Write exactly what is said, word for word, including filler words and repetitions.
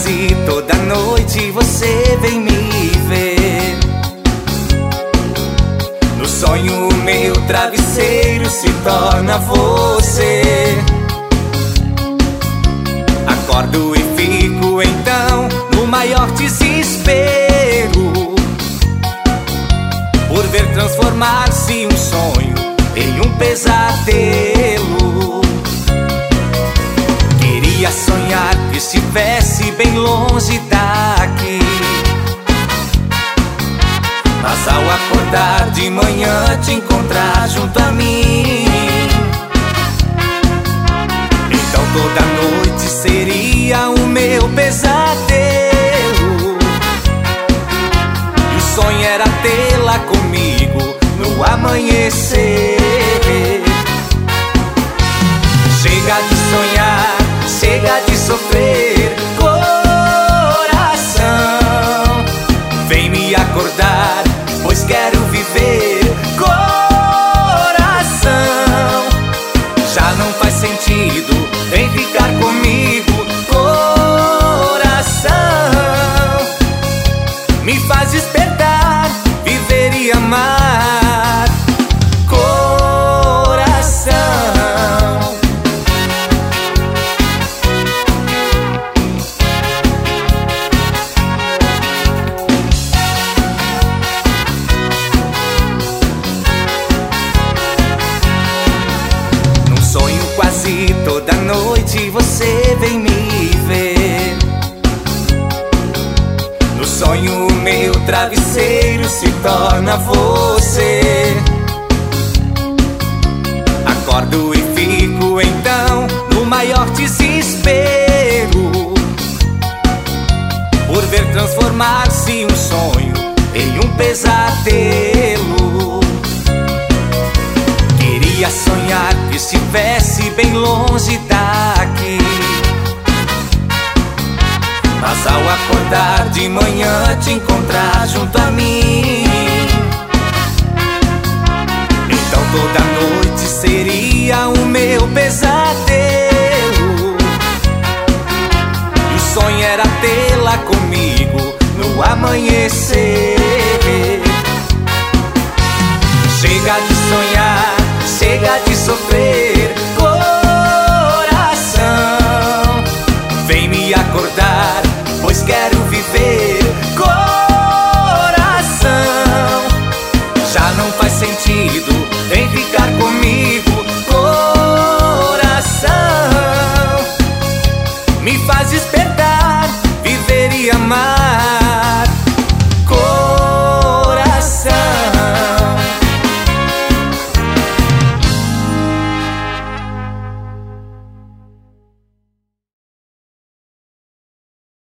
quase toda noite você vem me ver. No sonho meu travesseiro se torna você. Acordo e fico então no maior desespero, por ver transformar-se um sonho em um pesadelo. Queria sonhar que estivesse bem longe daqui, mas ao acordar de manhã te encontrar junto a mim. Então toda noite seria o meu pesadelo, e o sonho era tê-la comigo no amanhecer. Chega de sonhar, chega de sofrer, coração, vem me acordar, pois quero viver. Coração, já não faz sentido, vem ficar comigo. Coração, me faz despertar, viver e amar. Coração, num sonho quase toda noite você vem me ver. No sonho meu travesseiro se torna você. Acordo e fico então no maior desespero, por ver transformar-se um sonho em um pesadelo. Queria sonhar que estivesse bem longe daqui, mas ao acordar de manhã te encontrar junto a mim. Então toda noite seria o meu pesadelo, e o sonho era tê-la comigo no amanhecer. Chega de sonhar, chega de sofrer, coração, vem me acordar, pois quero viver.